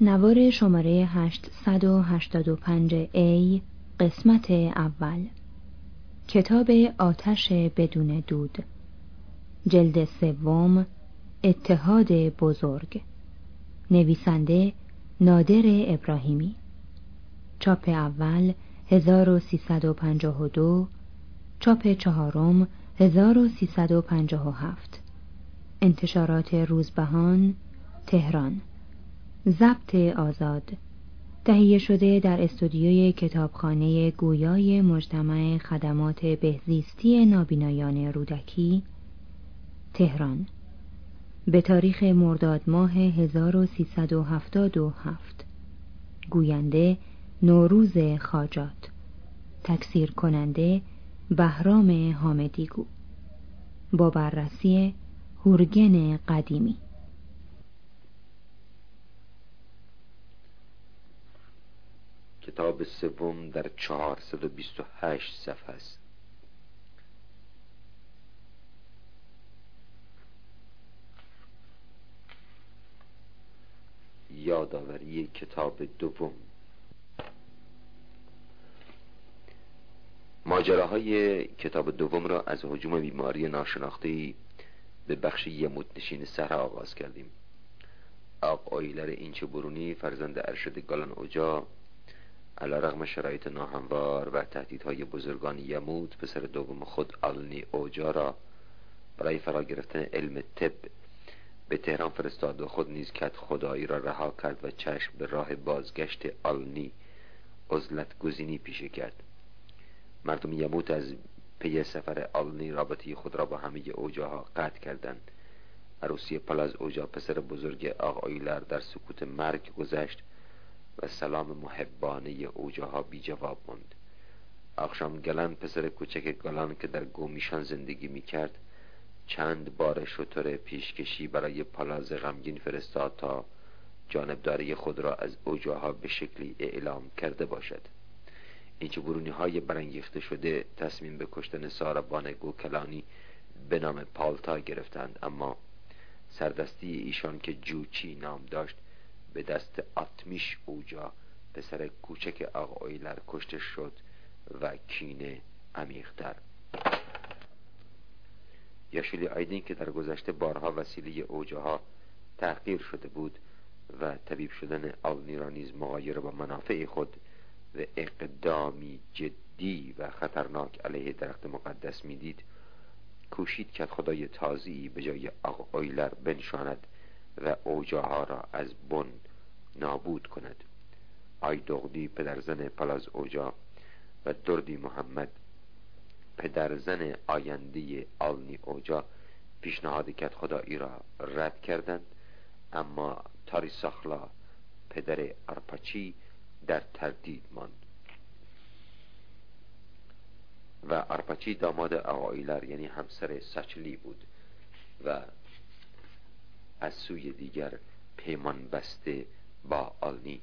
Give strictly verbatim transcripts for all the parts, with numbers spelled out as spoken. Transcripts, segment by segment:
نوار شماره هشتصد و هشتاد و پنج ای قسمت اول، کتاب آتش بدون دود، جلد سوم، اتحاد بزرگ، نویسنده نادر ابراهیمی، چاپ اول هزار و سیصد و پنجاه و دو، چاپ چهارم هزار و سیصد و پنجاه و هفت، انتشارات روزبهان، تهران. ضبط آزاد، تهیه شده در استودیوی کتابخانه گویای مجتمع خدمات بهزیستی نابینایان رودکی، تهران، به تاریخ مرداد ماه هزار و سیصد و هفتاد و هفت. گوینده نوروز خاجات، تکثیر کننده بهرام حامدیگو، با بررسی هورگن قدیمی. کتاب سوم در چهارصد و بیست و هشت صفحه است. یادآوری کتاب دوم. ماجراهای کتاب دوم را از هجوم بیماری ناشناخته‌ای به بخش یموت نشین صحرا آغاز کردیم. آق آیلر اینچه برونی، فرزند ارشد گالان اوجا، علیرغم شرایط ناهموار و تهدیدهای بزرگان یموت، پسر دوم خود آلنی اوجا را برای فرا گرفتن علم طب به تهران فرستاد و خود نیز کد خدایی را رها کرد و چشم به راه بازگشت آلنی عزلت گزینی پیشه کرد. مردم یموت از پی سفر آلنی رابطه خود را با همه اوجاها قطع کردند. عروسی پلاز اوجا پسر بزرگ آق آیلر در سکوت مرگ گذشت و سلام محبانه اوجاها بی جواب ماند. آخشام گلن پسر کوچک گالان که در گومیشان زندگی می کرد چند بار شتر پیشکشی برای پالاز غمگین فرستاد تا جانبداری خود را از اوجاها به شکلی اعلام کرده باشد. این چه برونی های برانگیخته شده تصمیم به کشتن ساربان گوکلانی به نام پالتا گرفتند، اما سردستی ایشان که جوچی نام داشت به دست آتمیش اوجا پسر کوچک آق آیلر کشته شد و کینه عمیق‌تر. یاشولی آیدین که در گذشته بارها وسیله اوجاها تحقیر شده بود و طبیب شدن آلنی را نیز مغایر با منافع خود و اقدامی جدی و خطرناک علیه درخت مقدس میدید، کوشید که خدای تازی به جای آق آیلر بنشاند و اوجاها را از بن نابود کند. آیدغدی پدرزن پلاز اوجا و دردی محمد پدرزن آینده آلنی اوجا پیشنهاد کد خدایی را رد کردند، اما تاریساخلا پدر آرپاچی در تردید ماند و آرپاچی داماد آق آیلر یعنی همسر ساچلی بود و از سوی دیگر پیمان بسته با آلنی.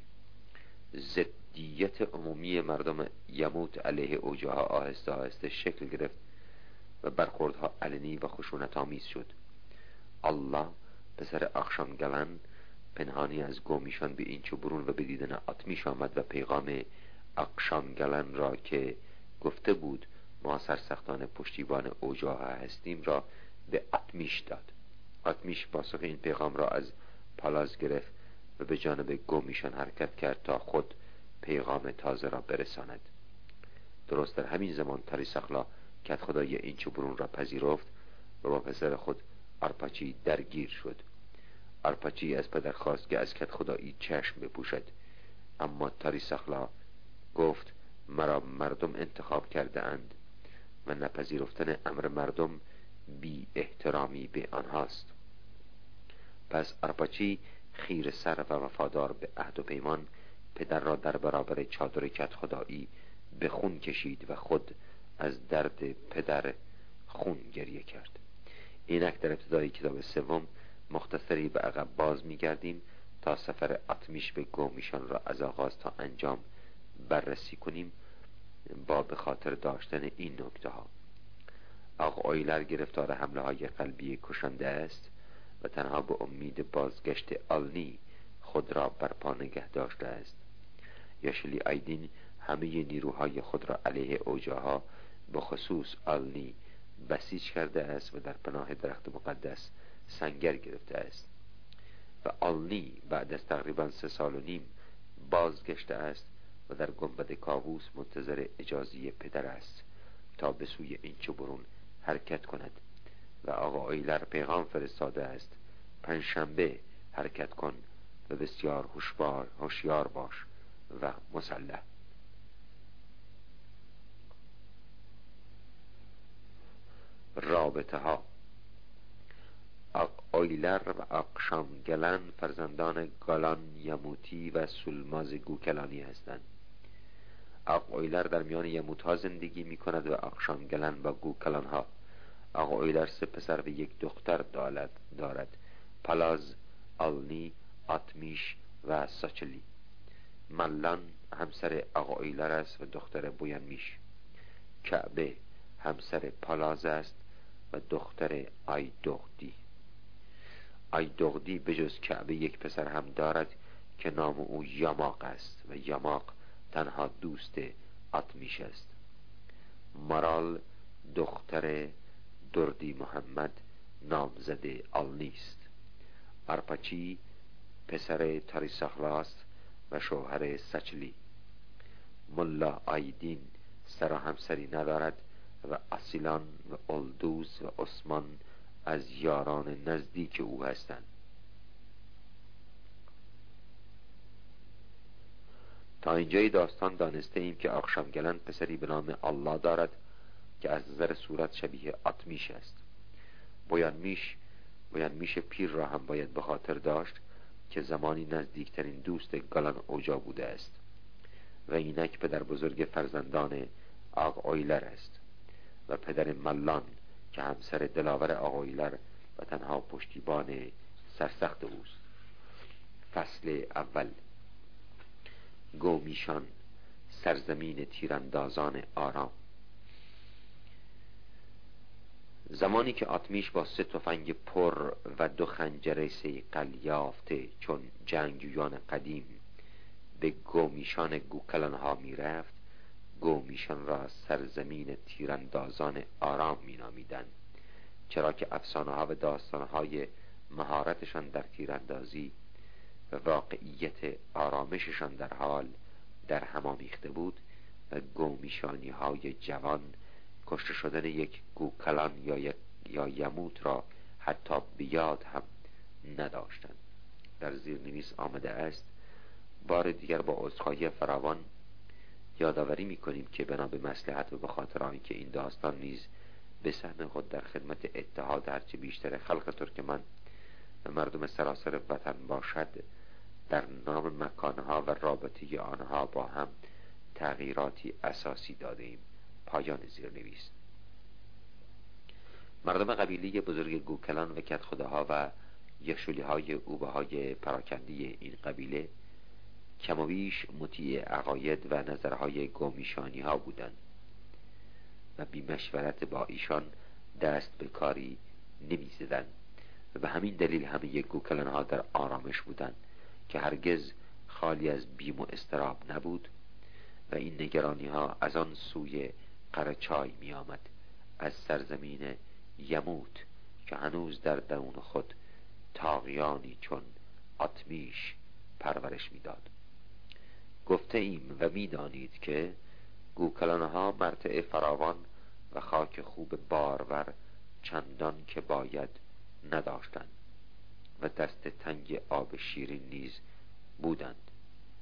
ضدیت عمومی مردم یموت علیه اوجاها آهسته آهسته شکل گرفت و برخوردها علنی و خشونت آمیز شد. الله پسر آخشام گلن پنهانی از گومیشان به این چوبرون و به دیدن آتمیش آمد و پیغام آخشام گلن را که گفته بود ما سرسختان پشتیبان اوجاها هستیم را به آتمیش داد. آتمیش پاسخ این پیغام را از پالاز گرفت و به جانب گومیشان حرکت کرد تا خود پیغام تازه را برساند. درست در همین زمان تاریساخلا کد خدای این چوبرون را پذیرفت و با پسر خود آرپاچی درگیر شد. آرپاچی از پدر خواست که از کد خدایی چشم بپوشد، اما تاریساخلا گفت مرا مردم انتخاب کرده اند و نپذیرفتن امر مردم بی احترامی به آنهاست. پس آرپاچی خیر سر و وفادار به عهد و پیمان پدر را در برابر چادر کد خدایی به خون کشید و خود از درد پدر خون گریه کرد. اینک در ابتدای کتاب سوم مختصری به عقب باز می‌گردیم تا سفر آتمیش به گومیشان را از آغاز تا انجام بررسی کنیم با به خاطر داشتن این نکته ها. آق آیلر گرفتار حمله های قلبی کشنده است و تنها به امید بازگشت آلنی خود را بر پا نگه داشته است. یاشلی آیدین همه نیروهای خود را علیه اوجاها به خصوص آلنی بسیج کرده است و در پناه درخت مقدس سنگر گرفته است و آلنی بعد از تقریبا سه سال و نیم بازگشته است و در گنبد کاووس منتظر اجازه پدر است تا به سوی اینچوبرون حرکت کند و آقا اویلر پیغام فرستاده است پنجشنبه حرکت کن و بسیار هوشیار هوشیار باش و مسلح. رابطه ها. اویلر و اقشامگلن فرزندان گالان یموتی و سولماز گوکلانی هستند. اویلر در میان یموت ها زندگی می کند و اقشامگلن با گوکلان ها. اویلر سه پسر و یک دختر دارد دارد پالاز، آلنی، آتمیش و ساچلی. ملان همسر اویلر است و دختر بویانمیش. کعبه همسر پالاز است و دختر آیدغدی. آیدغدی بجز کعبه یک پسر هم دارد که نام او یاماق است و یاماق تنها دوست آتمیش است. مرال دختر دردی محمد نامزد آلنی است. آرپاچی پسر تاریساخلاس و شوهر سچلی. ملا آیدین سر و همسری ندارد و اسیلان و اولدوز و عثمان از یاران نزدیک او هستند. تا اینجای داستان دانسته ایم که اقشامگلن پسری به نام الله دارد که از نظر صورت شبیه آتمیش است. بویانمیش بویانمیش پیر را هم باید به خاطر داشت که زمانی نزدیکترین دوست گالان اوجا بوده است و اینک پدر بزرگ فرزندان آق اویلر است و پدر ملان که همسر دلاور آق اویلر و تنها پشتیبان سرسخت اوست. فصل اول. گومیشان، سرزمین تیراندازان آرام. زمانی که آتمیش با سه تفنگ پر و دو خنجر صیقل یافته چون جنگجویان قدیم به گومیشان گوکلان ها می رفت، گومیشان را سرزمین تیراندازان آرام می نامیدند، چرا که افسانه ها و داستان های مهارتشان در تیراندازی و واقعیت آرامششان در حال در هم آمیخته بود و گومیشانی های جوان کشته شدن یک گوکلان یا, یا یموت را حتی بیاد هم نداشتند. در زیرنویس آمده است: بار دیگر با عذرخواهی فراوان یادآوری می‌کنیم که بنا به مصلحت و به خاطر آنکه این داستان نیز به سهم خود در خدمت اتحاد هرچه بیشتر خلق ترکمن و مردم سراسر وطن باشد، در نام مکانها و رابطه آنها با هم تغییراتی اساسی دادیم. پایان زیرنویس. مردم قبیله بزرگ گوکلان و کدخداها و یشولی های اوبه های پراکندی این قبیله کم و بیش مطیع عقاید و نظرهای گومیشانی ها بودند و بی مشورت با ایشان دست به کاری نمی زدند و به همین دلیل همه گوکلان ها در آرامش بودند که هرگز خالی از بیم و اضطراب نبود و این نگرانی ها از آن سوی قرچای می آمد، از سرزمین یموت که هنوز در درون خود طاغیانی چون آتمیش پرورش می داد. گفته ایم و می دانید که گوکلانها مرتع فراوان و خاک خوب بارور چندان که باید نداشتند و دست تنگ آب شیرین نیز بودند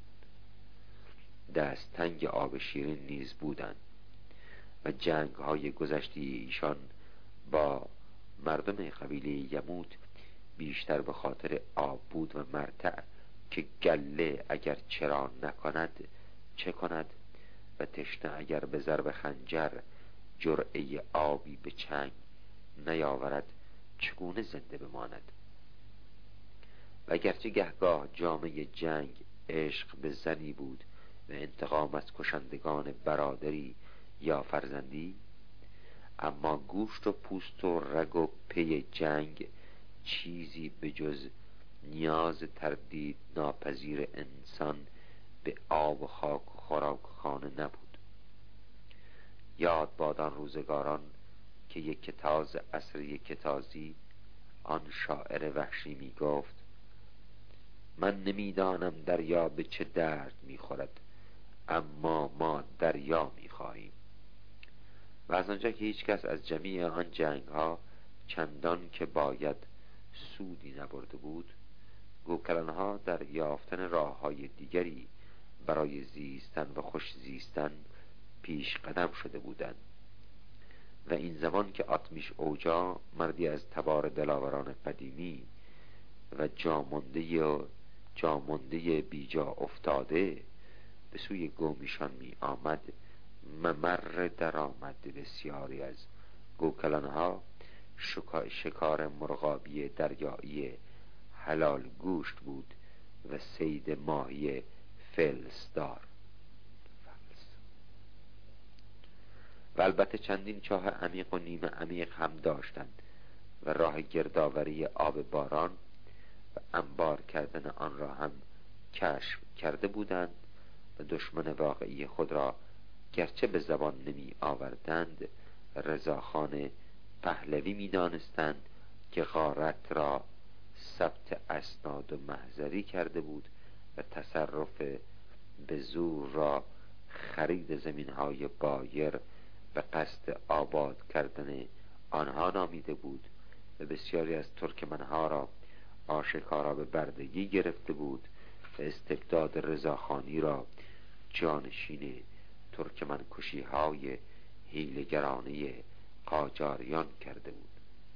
دست تنگ آب شیرین نیز بودند و جنگ های گذشته ایشان با مردم قبیله یموت بیشتر به خاطر آب بود و مرتع که گله اگر چرا نکند چه کند و تشنه اگر به ضرب خنجر جرعه آبی به چنگ نیاورد چگونه زنده بماند. و اگرچه گهگاه جامعه جنگ عشق به زنی بود و انتقام از کشندگان برادری یا فرزندی، اما گوشت و پوست و رگ و پی جنگ چیزی به جز نیاز تردید ناپذیر انسان به آب و خاک و خوراک خانه نبود. یاد باد آن روزگاران که یک تاز عصر یک تازی آن شاعر وحشی می گفت: من نمیدانم دریا به چه درد میخورد، اما ما دریا میخواهیم. و از آنجا که هیچ کس از جمیع آن جنگ ها چندان که باید سودی نبرده بود، گوکلان ها در یافتن راه های دیگری برای زیستن و خوش زیستن پیش قدم شده بودند. و این زمان که آتمیش اوجا، مردی از تبار دلاوران قدیمی و جامنده و جامنده بیجا افتاده، به سوی گومیشان می آمد، ممر در آمد بسیاری از گوکلانها شکار مرغابی دریایی حلال گوشت بود و صید ماهی فلسدار. و البته چندین چاه عمیق و نیمه عمیق هم داشتند و راه گردآوری آب باران و انبار کردن آن را هم کشف کرده بودند و دشمن واقعی خود را گرچه به زبان نمی آوردند، رضاخان پهلوی می دانستند که غارت را ثبت اسناد و محضری کرده بود و تصرف به زور را خرید زمین های بایر به قصد آباد کردن آنها نامیده بود و بسیاری از ترکمنها را آشکارا به بردگی گرفته بود و استبداد رضاخانی را جانشین ترکمن کشی های حیله‌گرانه قاجاریان کرده بود.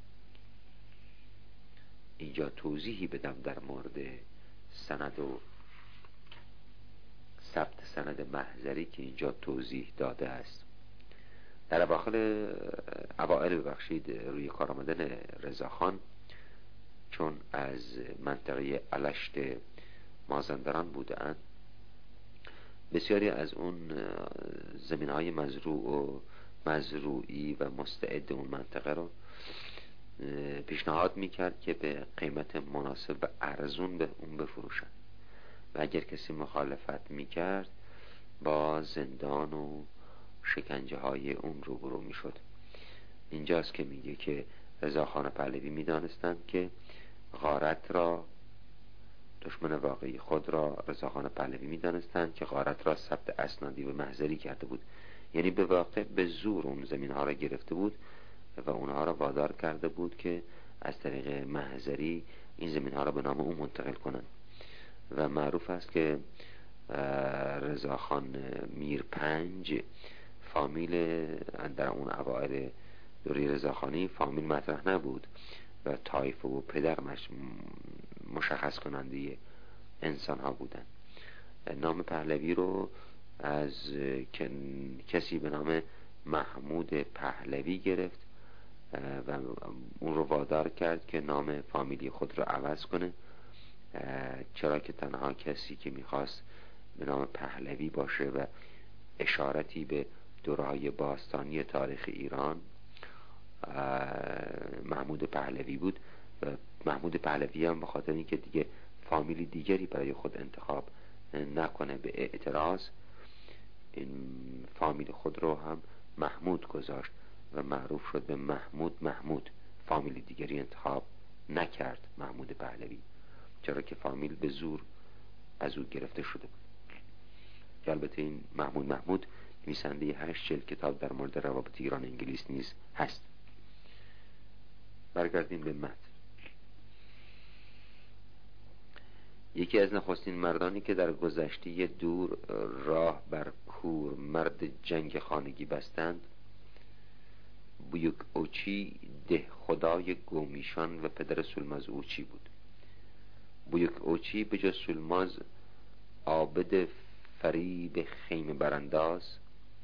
اینجا توضیحی بدم در مورد سند و ثبت سند محضری که اینجا توضیح داده است. در اواخر اوائل ببخشید روی کار آمدن رضاخان، چون از منطقه الشت مازندران بودند، بسیاری از اون زمین های مزروع و مزروعی و مستعد اون منطقه رو پیشنهاد میکرد که به قیمت مناسب و ارزون به اون بفروشن و اگر کسی مخالفت میکرد با زندان و شکنجه های اون روبرو میشد. اینجاست که میگه که رضاخان پهلوی میدانستند که غارت را، دشمن واقعی خود را رضاخان پهلوی میدانستند که غارت را ثبت اسنادی و محضری کرده بود، یعنی به واقع به زور اون زمین ها را گرفته بود و اونها را وادار کرده بود که از طریق محضری این زمین ها را به نام او منتقل کنند. و معروف است که رضاخان میر پنج فامیل در اون اوائل دوره رضاخانی فامیل مطرح نبود و طایفه و پدر مشخص کننده انسان ها بودن. نام پهلوی رو از کسی به نام محمود پهلوی گرفت و اون رو وادار کرد که نام فامیلی خود رو عوض کنه، چرا که تنها کسی که میخواست به نام پهلوی باشه و اشارتی به دوره‌های باستانی تاریخ ایران محمود پهلوی بود و محمود پهلوی هم به خاطر اینکه دیگه فامیلی دیگری برای خود انتخاب نکنه به اعتراض، این فامیل خود رو هم محمود گذاشت و معروف شد به محمود محمود. فامیل دیگری انتخاب نکرد محمود پهلوی، چرا که فامیل به زور از او گرفته شده بود. البته این محمود محمود نویسنده هشت جلد کتاب در مورد روابط ایران انگلیس نیز هست. برگردیم به متن. یکی از نخستین مردانی که در گذشته دور راه بر کور مرد جنگ خانگی بستند، بویک اوچی ده خدای گومیشان و پدر سولماز اوچی بود. بویک اوچی به جز سولماز عابد فریب خیمه برانداز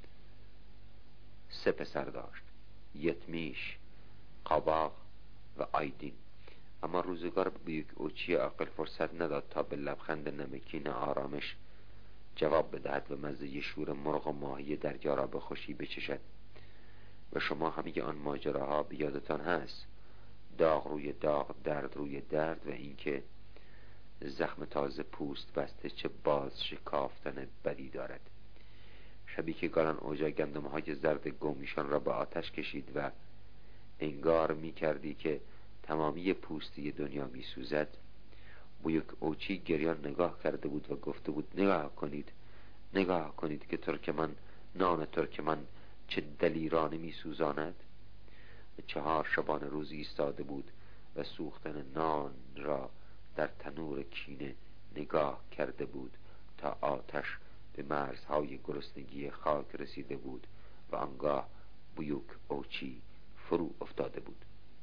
سه پسر داشت: یتمیش، قاباق و آیدین. اما روزگار بویک اوچی عاقل فرصت نداد تا به لبخند نمکین آرامش جواب بدهد و مزه شور مرغ و ماهی دریا را به خوشی بچشد. و شما همه آن ماجراها به یادتان هست: داغ روی داغ، درد روی درد، و اینکه زخم تازه پوست بسته چه باز شکافتن بدی دارد. شبی که گالان اوجا گندم‌های زرد گومیشان را به آتش کشید و انگار می کردی که تمامی پوستی دنیا می سوزد، بویک اوچی گریان نگاه کرده بود و گفته بود نگاه کنید، نگاه کنید که ترکمن، نان ترکمن چه دلیرانه می سوزاند. چهار شبانه روز ایستاده بود و سوختن نان را در تنور کینه نگاه کرده بود تا آتش به مرزهای گرسنگی خاک رسیده بود و آنگاه بویوک اوچی فرو افتاده بود.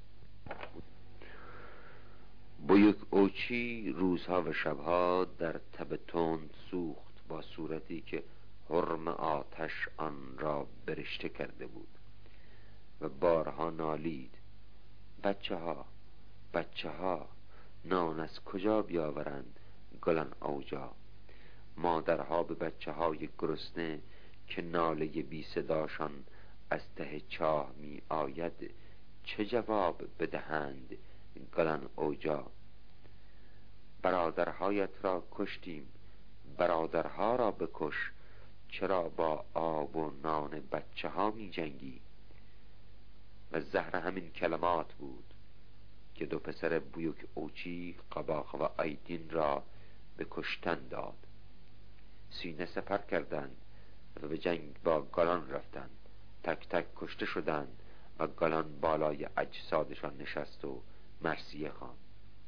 بویوک اوچی روزها و شبها در تب تند سوخت با صورتی که حرم آتش آن را برشته کرده بود و بارها نالید بچه ها، بچه ها نان از کجا بیاورند گلان اوجا. مادرها به بچه های گرسنه که ناله بی صداشان از ته چاه می آید چه جواب بدهند گلان اوجا. برادرهایت را کشتیم، برادرها را بکش، چرا با آب و نان بچه ها می جنگی؟ و زهر همین کلمات بود که دو پسر بویوک اوچی قباق و آیدین را به کشتن داد. سینه سپر کردند و به جنگ با گالان رفتند. تک تک کشته شدند و گالان بالای اجسادشان نشست و مرثیه خواند.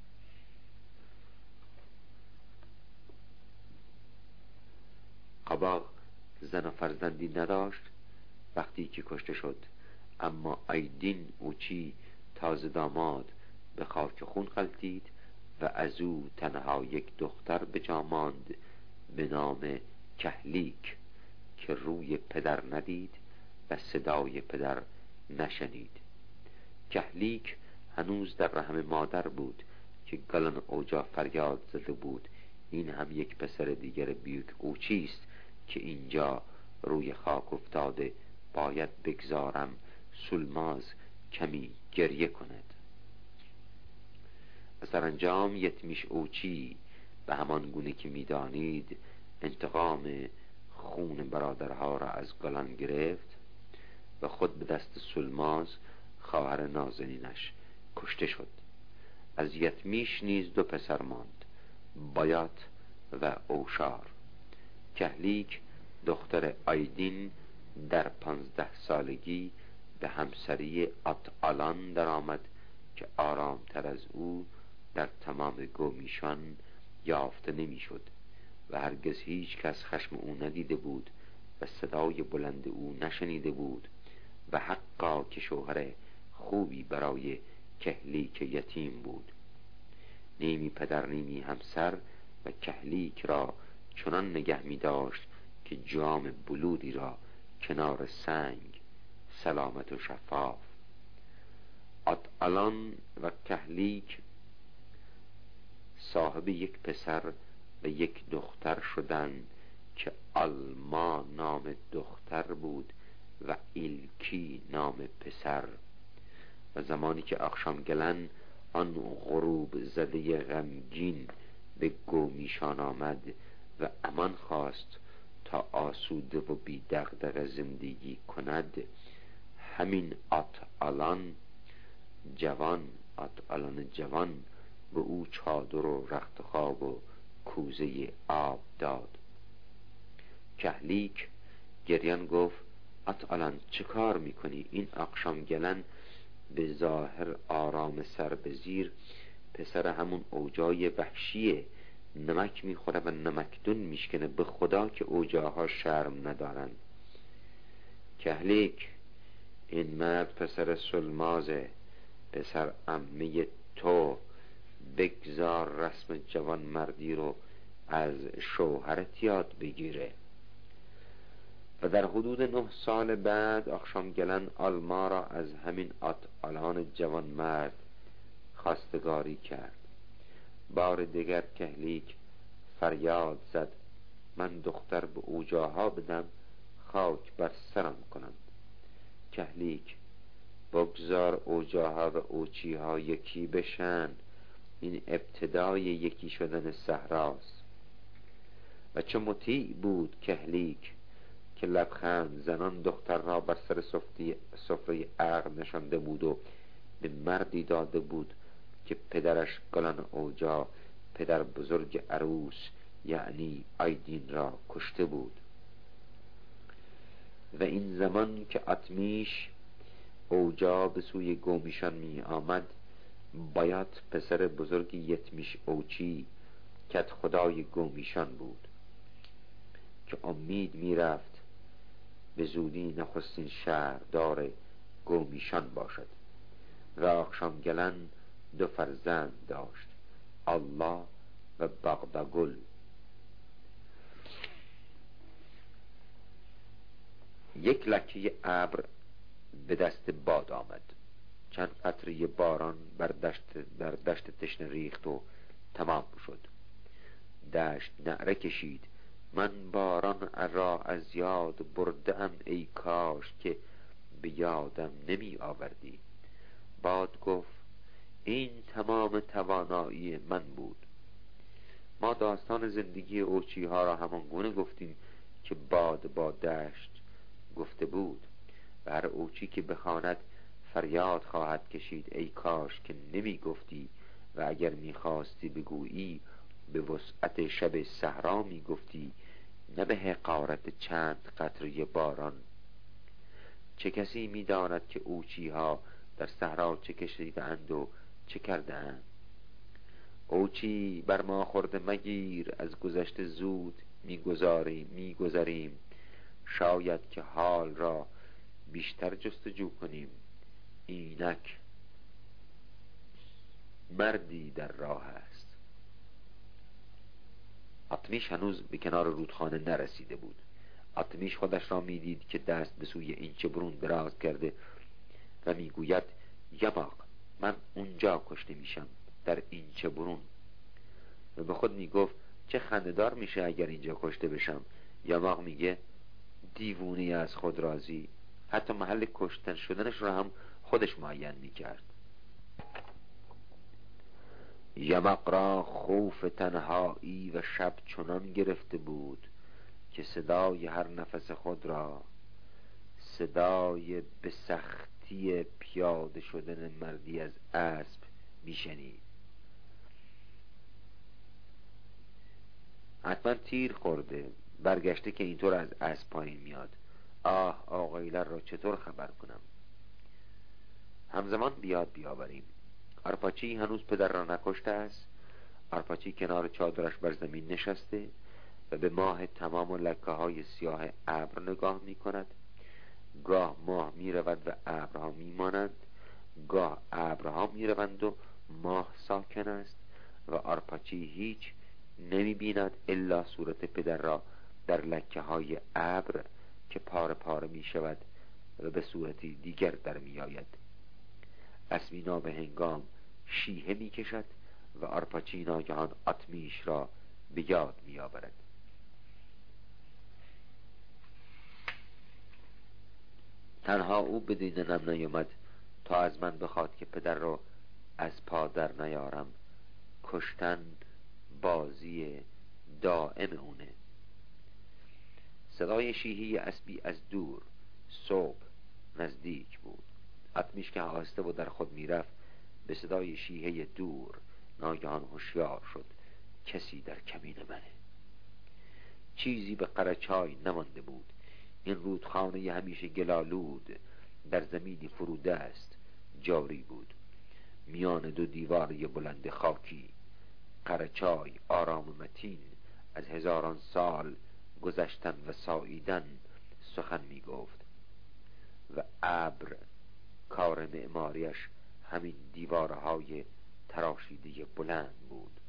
قباق زن و فرزندی نداشت وقتی که کشته شد، اما آیدین اوچی تازه داماد به خاک خون غلتید و از او تنها یک دختر به جا ماند به نام کهلیک که روی پدر ندید و صدای پدر نشنید. کهلیک هنوز در رحم مادر بود که گالان اوجا فریاد زده بود این هم یک پسر دیگر بیوک اوچی است که اینجا روی خاک افتاده، باید بگذارم سولماز کمی گریه کند. و سرانجام یتمیش اوچی به همان گونه که میدانید انتقام خون برادرها را از گالان گرفت و خود به دست سولماز خواهر نازنینش کشته شد. از یتمیش نیز دو پسر ماند، بایات و اوشار. کهلیک دختر آیدین در پانزده سالگی به همسری آتآلان در آمد که آرامتر از او در تمام گومیشان یافته نمی شد و هرگز هیچ کس خشم او ندیده بود و صدای بلند او نشنیده بود و حقا که شوهر خوبی برای کهلیک یتیم بود. نیمی پدر نیمی همسر و کهلیک را چنان نگه می داشت که جام بلودی را کنار سنگ سلامت و شفاف. آتآلان و کهلیک صاحب یک پسر و یک دختر شدند که آلما نام دختر بود و ایلکی نام پسر. و زمانی که اخشامگلن آن غروب زده غمگین به گومیشان آمد و امان خواست تا آسوده و بی دغدغه زندگی کند، همین آتآلان جوان آتآلان جوان به او چادر و رخت خواب و کوزه آب داد. کهلیک گریان گفت آتآلان چه کار میکنی؟ این اخشامگلن به ظاهر آرام سر به زیر پسر همون اوجای وحشیه، نمک میخوره و نمکدون میشکنه، به خدا که اوجاها شرم ندارن. کهلیک این مرد پسر سلمازه، پسر عمه تو، بگذار رسم جوان مردی رو از شوهرت یاد بگیره. و در حدود نه سال بعد اخشامگلن آلما را از همین آتآلان جوان مرد خواستگاری کرد. بار دیگر کهلیک فریاد زد من دختر به اوجاها بدم خاک بر سرم کنند. کهلیک بگذار اوجاها و اوچیها یکی بشن، این ابتدای یکی شدن صحراست. و چه مطیع بود کهلیک که لبخند زنان دختر را بر سر سفره عقل نشانده بود و به مردی داده بود که پدرش گلان اوجا، پدر بزرگ عروس یعنی آیدین را کشته بود. و این زمان که اتمیش اوجا به سوی گومیشان می آمد، باید پسر بزرگ یتمیش اوچی کت خدای گومیشان بود که امید می رفت به زودی نخستین شهردار گومیشان باشد. راخشانگلن دو فرزند داشت، الله و بغداگل. یک لکه ابر به دست باد آمد، چند قطره باران بر دشت, بر دشت تشنه ریخت و تمام شد. دشت نعره کشید من باران را از یاد بردم، ای کاش که به یادم نمی آوردی. باد گفت این تمام توانایی من بود. ما داستان زندگی اوچی ها را همان گونه گفتیم که باد با دشت گفته بود. و هر اوچی که بخواند فریاد خواهد کشید ای کاش که نمی گفتی، و اگر می خواستی بگویی به وسعت شب صحرا می گفتی، نه به حقارت چند قطره باران. چه کسی می داند که اوچی ها در صحرا چه کشیدند و چه کردند؟ اوچی بر ما خورده مگیر، از گذشته زود می گذاریم می گذریم. شاید که حال را بیشتر جستجو کنیم، اینک مردی در راه است. اتمیش هنوز به کنار رودخانه نرسیده بود. اتمیش خودش را میدید که دست به سوی اینچه برون دراز کرده و میگوید یماق من اونجا کشته میشم، در اینچه برون. و به خود میگفت چه خنده‌دار میشه اگر اینجا کشته بشم. یماق میگه دیوونی از خود راضی، حتی محل کشتن شدنش رو هم خودش معین میکرد. یماق را خوف تنهایی و شب چنان گرفته بود که صدای هر نفس خود را صدای به سختی پیاده شدن مردی از اسب میشنید. حتما تیر خورده، برگشته که اینطور از اسب پایین میاد. آه آقایلر را چطور خبر کنم؟ همزمان بیاد بیاوریم. آرپاچی هنوز پدر را نکشته است. آرپاچی کنار چادرش بر زمین نشسته و به ماه تمام و لکه های سیاه ابر نگاه می کند. گاه ماه می رود و ابرها می مانند، گاه ابرها می روند و ماه ساکن است و آرپاچی هیچ نمی بیند الا صورت پدر را در لکه های ابر که پاره پاره می شود و به صورتی دیگر در می آید. اسمینا به هنگام شیهه می کشد و آرپاچی ناگهان اتمیش را به یاد می آورد. تنها او به دیدنم نیامد تا از من بخواد که پدر را از پا در نیارم. کشتن بازی دائم اونه. صدای شیهی اسبی از دور، صبح نزدیک بود. اتمیش که آهسته و در خود میرفت به صدای شیهه دور ناگهان هوشیار شد کسی در کمین منه. چیزی به قرچای نمانده بود. این رودخانه همیشه گلالود در زمینی فروده است جاری بود. میان دو دیوار بلند خاکی قرچای آرام و متین از هزاران سال گذشتن و ساییدن سخن می گفت و ابر کار معماریش همین دیوارهای تراشیده بلند بود.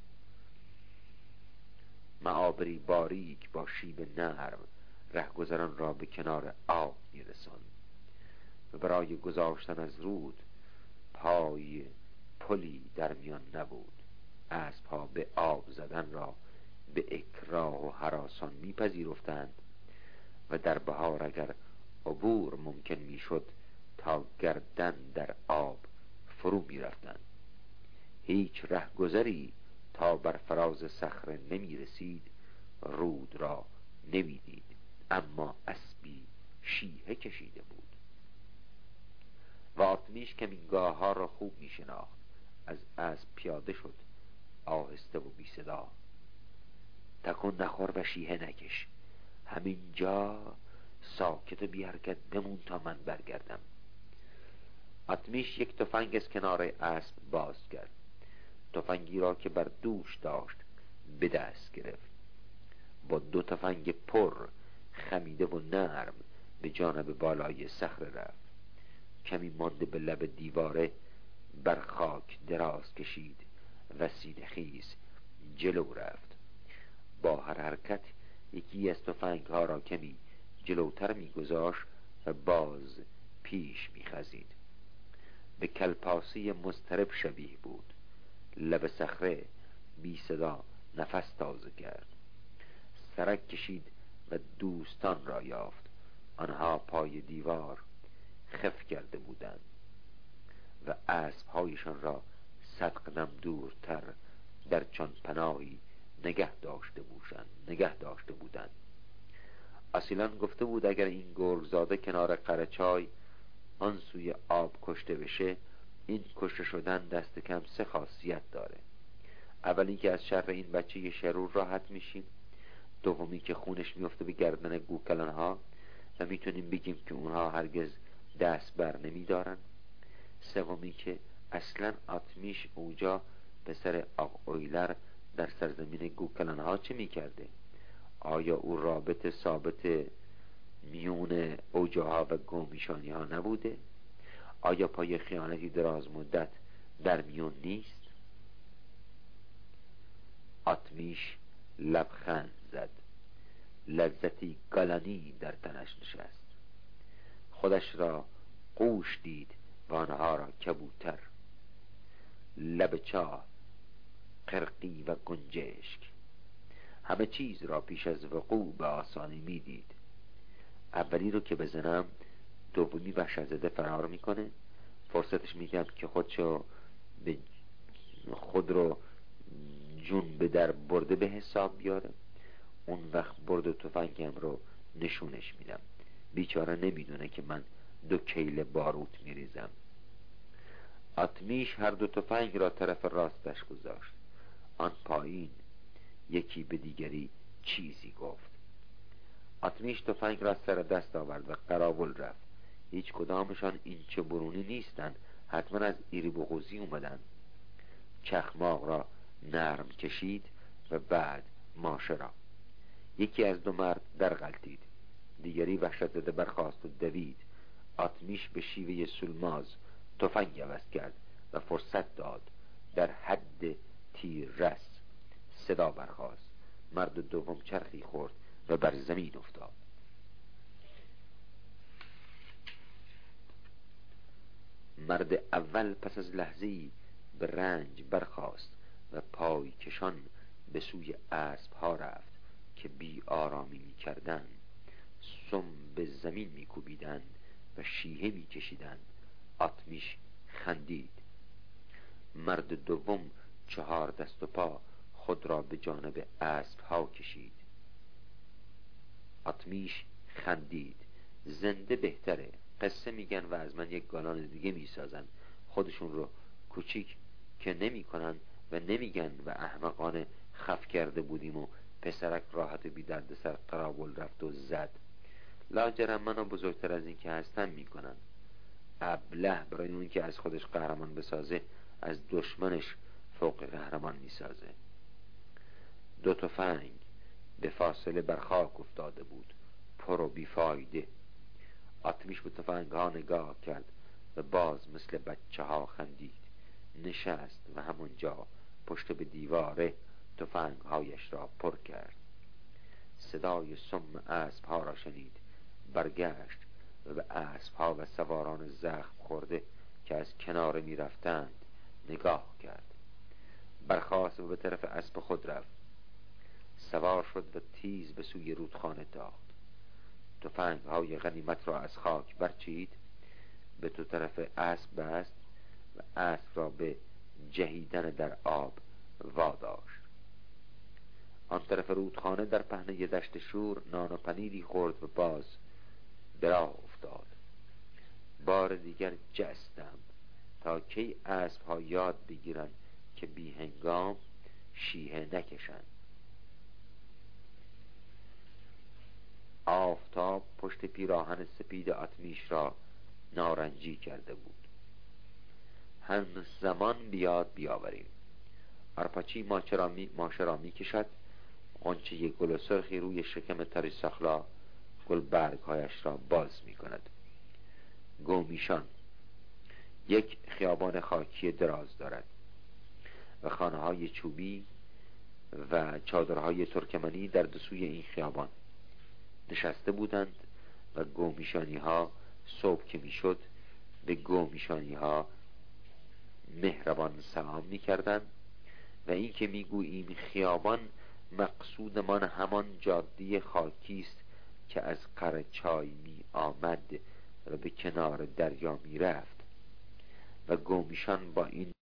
معابری باریک با شیب نرم رهگذران را به کنار آب می رساند و برای گذاشتن از رود پای پلی در میان نبود. اسب‌ها به آب زدن را به اکراه و هراسان می پذیرفتند و در بهار اگر عبور ممکن می شد تا گردن در آب فرو می رفتند. هیچ رهگذری تا بر فراز صخره نمی رسید، رود را نمی دید، اما اسبی شیهه کشیده بود. و آتمیش کمینگاه ها را خوب می شناخت. از اسب پیاده شد، آهسته و بی صدا. تکن نخور و شیهه نکش، همینجا ساکت و بی حرکت بمون تا من برگردم. آتمیش یک تفنگ از کنار اسب باز کرد. تفنگی را که بر دوش داشت به دست گرفت. با دو تفنگ پر خمیده و نرم به جانب بالای صخره رفت. کمی مانده به لب دیواره بر خاک دراز کشید و سینه خیز جلو رفت. با هر حرکت یکی از تفنگ ها را کمی جلوتر می گذاشت و باز پیش می خزید. به کلپاسی مضطرب شبیه بود. لب صخره بی صدا نفس تازه کرد. سرک کشید و دوستان را یافت. آنها پای دیوار خف کرده بودند و اسب‌هایشان را صد قدم دورتر در چون پناهی نگه داشته بودند نگه داشته بودند. اصیلان گفته بود اگر این گرگزاده کنار قرچای آن سوی آب کشته بشه، این کشته شدن دست کم سه خاصیت داره. اولی که از شر این بچه شرور راحت میشیم، دومی که خونش میفته به گردن گوکلانها و میتونیم بگیم که اونها هرگز دست بر نمیدارن، سومی که اصلا آتمیش اوجا پسر آق اویلر در سرزمین گوکلانها چه میکرده؟ آیا او رابط ثابت میون اوجاها و گومیشانی ها نبوده؟ آیا پای خیانتی دراز مدت در میون نیست؟ آتمیش لبخند زد. لذتی گالانی در تنش نشست. خودش را قوش دید و آنها را کبوتر، لب چاه، قرقی و گنجشک، همه چیز را پیش از وقوع به آسانی میدید. اولی رو که بزنم دومی وحشت زده فرار میکنه، فرصتش میگم که خودشو به خود رو جون به در برده به حساب بیاره. اون وقت برد و تفنگم رو نشونش میدم. بیچاره نمیدونه که من دو کیل باروت میریزم. آتمیش هر دو تفنگ را طرف راستش گذاشت. آن پایین یکی به دیگری چیزی گفت. آتمیش تفنگ را سر دست آورد و قراول رفت. هیچ کدامشان این چه برونی نیستند، حتما از ایری بغوزی اومدن. چخماق را نرم کشید و بعد ماشه را. یکی از دو مرد در غلطید، دیگری وحشت زده برخاست و دوید. آتمیش به شیوه سلماز تفنگ عوض کرد و فرصت داد. در حد تیر رس صدا برخاست. مرد دوم چرخی خورد و بر زمین افتاد. مرد اول پس از لحظه‌ای به رنج برخاست و پای کشان به سوی اسب ها رفت که بی آرامی می کردن، سم به زمین می کوبیدن و شیهه می کشیدن. آتمیش خندید. مرد دوم چهار دست و پا خود را به جانب اسب ها کشید. آتمیش خندید. زنده بهتره. قصه میگن و از من یک گالان دیگه میسازن. خودشون رو کوچیک که نمی کنن و نمیگن و احمقانه خف کرده بودیم و پسرک راحت بی درد سر قراول رفت و زد. لاجرم منو بزرگتر از این که هستن میکنن. ابله برای اون که از خودش قهرمان بسازه از دشمنش فوق قهرمان میسازه. دو تفنگ به فاصله بر خاک افتاده بود، پر و بیفایده. آتمیش به تفنگ ها نگاه کرد و باز مثل بچه ها خندید. نشست و همونجا پشت به دیواره تفنگ هایش را پر کرد. صدای سم اسب ها را شنید. برگشت و به اسب ها و سواران زخم خورده که از کنار می رفتند نگاه کرد. برخاست و به طرف اسب خود رفت. سوار شد و تیز به سوی رودخانه تاخت. تفنگ های غنیمت را از خاک برچید، به تو طرف اسب بست و اسب را به جهیدن در آب واداشت. آن طرف رودخانه در پهنه دشت شور نان و پنیری خورد و باز به راه افتاد. بار دیگر جستم تا کی اسب‌ها یاد بگیرند که بی هنگام شیهه نکشند. آفتاب پشت پیراهن سپید آتمیش را نارنجی کرده بود. هم زمان بیاد بیاوریم. آرپاچی ماشه را می کشد. غنچه گل سرخی روی شکم تر سخلا گل برگهایش را باز می کند. گومیشان یک خیابان خاکی دراز دارد و خانه‌های چوبی و چادرهای ترکمنی در دو سوی این خیابان نشسته بودند و گومیشانی ها صبح که می شد به گومیشانی ها مهربان سلام می کردند و این که می گوییم خیابان، مقصودمان همان جاده خاکی است که از قرچای می آمد و به کنار دریا می رفت و گومیشان با این